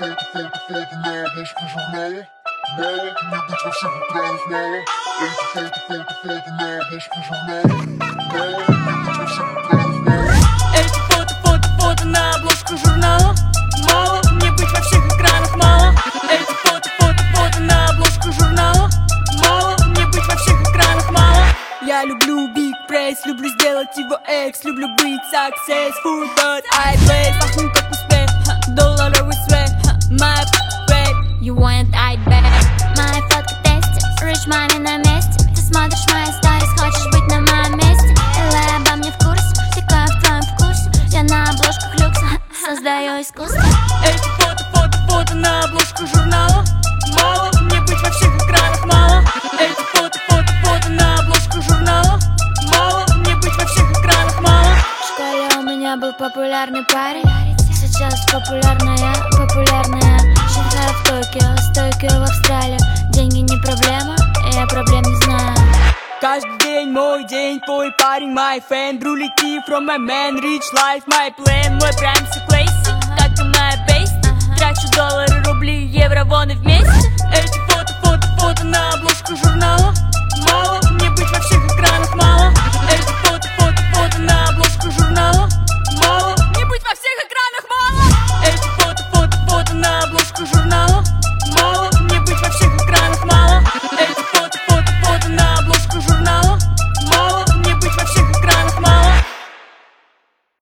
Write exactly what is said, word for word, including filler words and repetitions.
фото, фото, фото на обложку журнала. Мало, мне быть во всех экранах мало. Эти фото, фото, фото на обложку журнала. Мало, мне быть во всех экранах мало. Эти фото, фото, фото на обложку журнала. Мало, мне быть во всех экранах мало. Эти фото, фото, фото на обложку журнала. Мало, мне быть во всех экранах мало. Я люблю big praise, люблю сделать его экс, люблю быть successful, but I play. Пахну как успех, долларовый свет, my babe. You want I bet. Моя фотка тестит, rich money на месте. Ты смотришь мои сторис, хочешь быть на моем месте. Элай обо мне в курсе, такая в твоем вкусе. Я на обложках люкса, создаю искусство. Эти фото, фото, фото на обложку журнала. Мало, мне быть во всех экранах мало. Эти фото, фото, фото на обложку журнала. Мало, мне быть во всех экранах мало. В школе у меня был популярный парень. Сейчас популярная, популярная. Шанхай в Токио, с Токио в Австралию. Деньги не проблема, я проблем не знаю. Каждый день мой день, твой парень, my fan. Рулики from my man, rich life, my plan. Мой прайм so crazy, как и моя песня. Трачу доллары, рубли, евро, вон и вместе. Эти фото, фото, фото на обложку журнала.